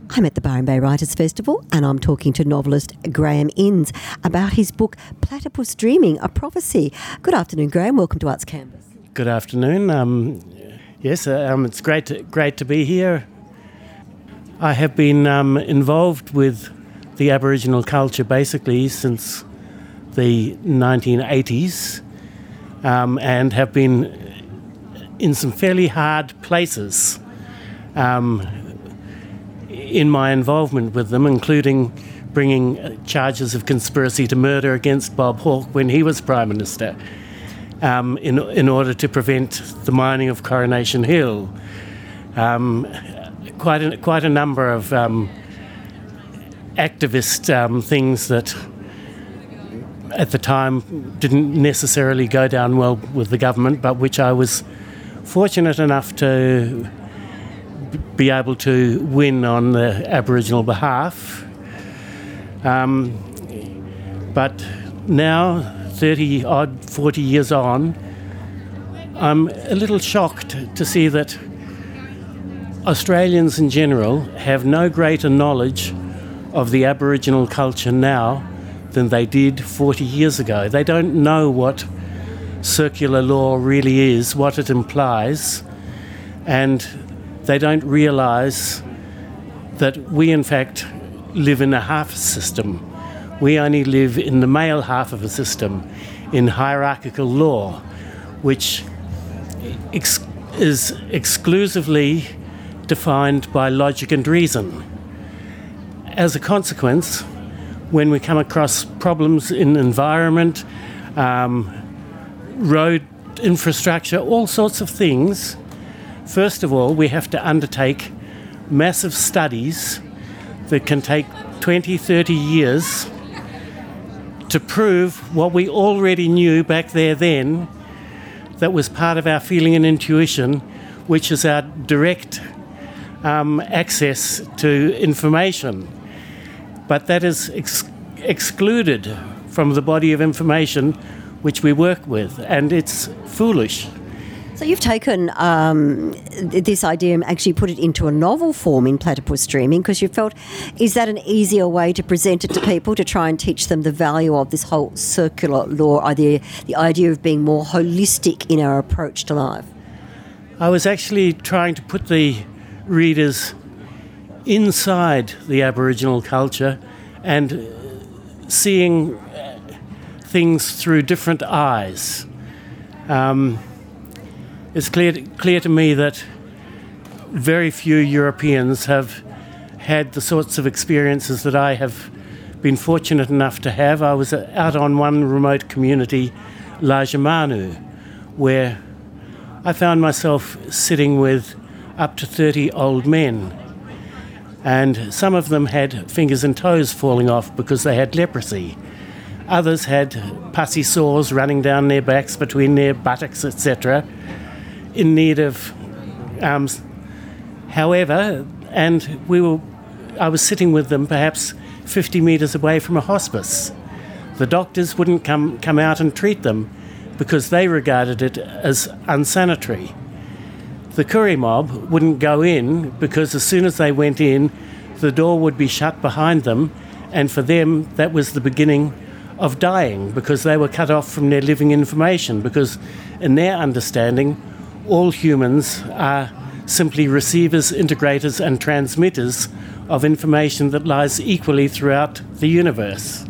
I'm at the Byron Bay Writers Festival and I'm talking to novelist Graeme Innes about his book Platypus Dreaming, A Prophecy. Good afternoon, Graeme. Welcome to Arts Canvas. Good afternoon. It's great to be here. I have been involved with the Aboriginal culture basically since the 1980s and have been in some fairly hard places in my involvement with them, including bringing charges of conspiracy to murder against Bob Hawke when he was Prime Minister, in order to prevent the mining of Coronation Hill. Quite a number of activist things that at the time didn't necessarily go down well with the government, but which I was fortunate enough to be able to win on the Aboriginal behalf. But now, 40 years on, I'm a little shocked to see that Australians in general have no greater knowledge of the Aboriginal culture now than they did 40 years ago. They don't know what circular law really is, what it implies, and they don't realise that we in fact live in a half system. We only live in the male half of a system, in hierarchical law, which is exclusively defined by logic and reason. As a consequence, when we come across problems in environment, road infrastructure, all sorts of things, first of all, we have to undertake massive studies that can take 20, 30 years to prove what we already knew back there then, that was part of our feeling and intuition, which is our direct access to information. But that is excluded from the body of information which we work with, and it's foolish. So you've taken this idea and actually put it into a novel form in Platypus Dreaming because you felt, is that an easier way to present it to people, to try and teach them the value of this whole circular law idea, the idea of being more holistic in our approach to life? I was actually trying to put the readers inside the Aboriginal culture and seeing things through different eyes. It's clear to me that very few Europeans have had the sorts of experiences that I have been fortunate enough to have. I was out on one remote community, Lajamanu, where I found myself sitting with up to 30 old men, and some of them had fingers and toes falling off because they had leprosy. Others had pussy sores running down their backs, between their buttocks, etc., in need of, however, and I was sitting with them perhaps 50 metres away from a hospice. The doctors wouldn't come out and treat them because they regarded it as unsanitary. The Koori mob wouldn't go in because as soon as they went in, the door would be shut behind them, and for them that was the beginning of dying, because they were cut off from their living information, because in their understanding all humans are simply receivers, integrators and transmitters of information that lies equally throughout the universe.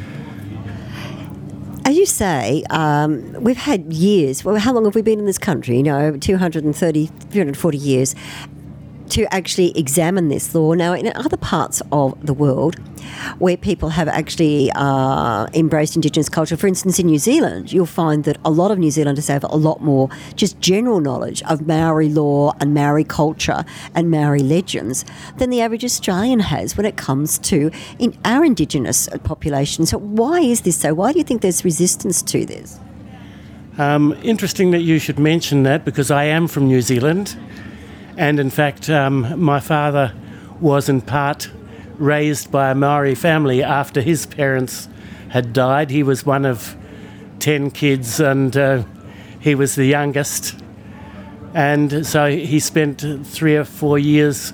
As you say, we've had years, well, how long have we been in this country? 340 years to actually examine this law. Now, in other parts of the world where people have actually embraced Indigenous culture, for instance, in New Zealand, you'll find that a lot of New Zealanders have a lot more just general knowledge of Maori law and Maori culture and Maori legends than the average Australian has when it comes to our Indigenous population. So why is this so? Why do you think there's resistance to this? Interesting that you should mention that, because I am from New Zealand. And in fact, my father was in part raised by a Maori family after his parents had died. He was one of 10 kids and he was the youngest. And so he spent 3 or 4 years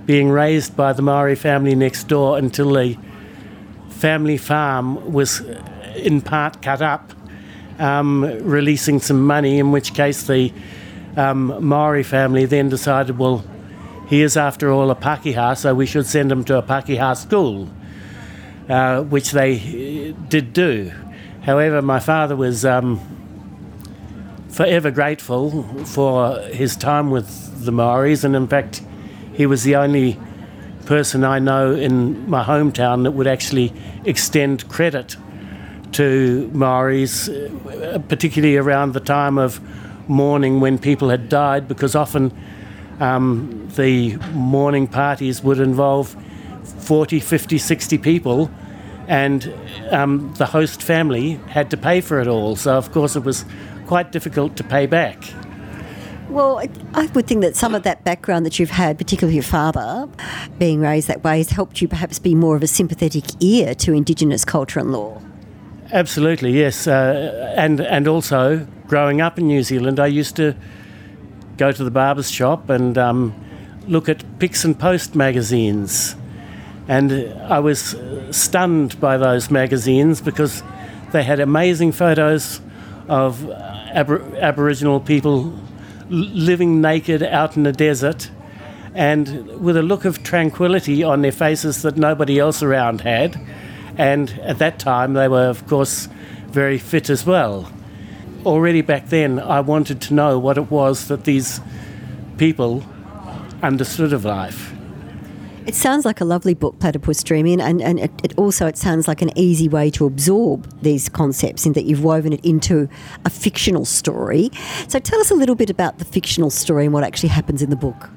being raised by the Maori family next door until the family farm was in part cut up, releasing some money, in which case the Maori family then decided, well, he is after all a Pākehā, so we should send him to a Pākehā school, which they did do. However, my father was forever grateful for his time with the Maoris, and in fact he was the only person I know in my hometown that would actually extend credit to Maoris, particularly around the time of mourning when people had died, because often the mourning parties would involve 40, 50, 60 people, and the host family had to pay for it all. So, of course, it was quite difficult to pay back. Well, I would think that some of that background that you've had, particularly your father, being raised that way, has helped you perhaps be more of a sympathetic ear to Indigenous culture and law. Absolutely, yes. And also, growing up in New Zealand, I used to go to the barber's shop and look at Pix and Post magazines. And I was stunned by those magazines because they had amazing photos of Aboriginal people living naked out in the desert and with a look of tranquility on their faces that nobody else around had. And at that time, they were, of course, very fit as well. Already back then, I wanted to know what it was that these people understood of life. It sounds like a lovely book, Platypus Dreaming, and it sounds like an easy way to absorb these concepts in that you've woven it into a fictional story. So tell us a little bit about the fictional story and what actually happens in the book.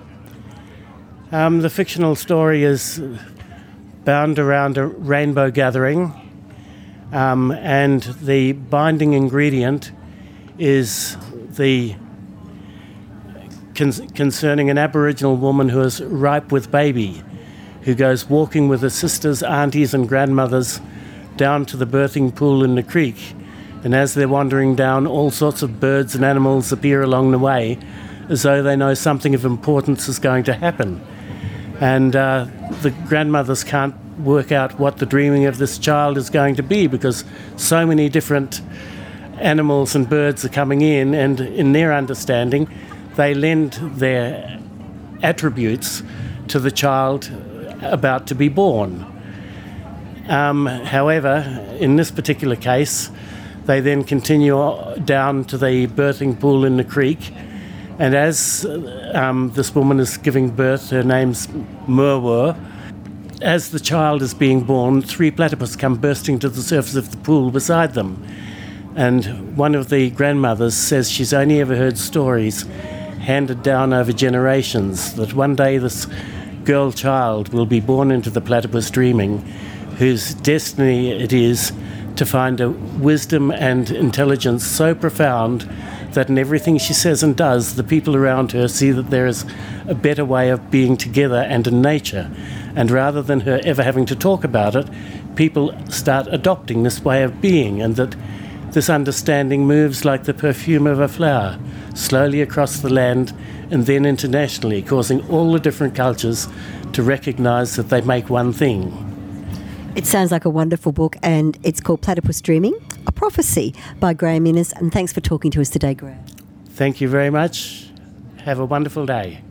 The fictional story is bound around a rainbow gathering, and the binding ingredient is the concerning an Aboriginal woman who is ripe with baby, who goes walking with her sisters, aunties and grandmothers down to the birthing pool in the creek. And as they're wandering down, all sorts of birds and animals appear along the way, as though they know something of importance is going to happen. And the grandmothers can't work out what the dreaming of this child is going to be, because so many different animals and birds are coming in, and in their understanding, they lend their attributes to the child about to be born. However, in this particular case, they then continue down to the birthing pool in the creek, and as this woman is giving birth, her name's Murwur, as the child is being born, 3 platypus come bursting to the surface of the pool beside them. And one of the grandmothers says she's only ever heard stories handed down over generations, that one day this girl child will be born into the platypus dreaming, whose destiny it is to find a wisdom and intelligence so profound that in everything she says and does, the people around her see that there is a better way of being together and in nature. And rather than her ever having to talk about it, people start adopting this way of being, and that this understanding moves like the perfume of a flower, slowly across the land and then internationally, causing all the different cultures to recognise that they make one thing. It sounds like a wonderful book, and it's called Platypus Dreaming, A Prophecy by Graham Innes, and thanks for talking to us today, Graham. Thank you very much. Have a wonderful day.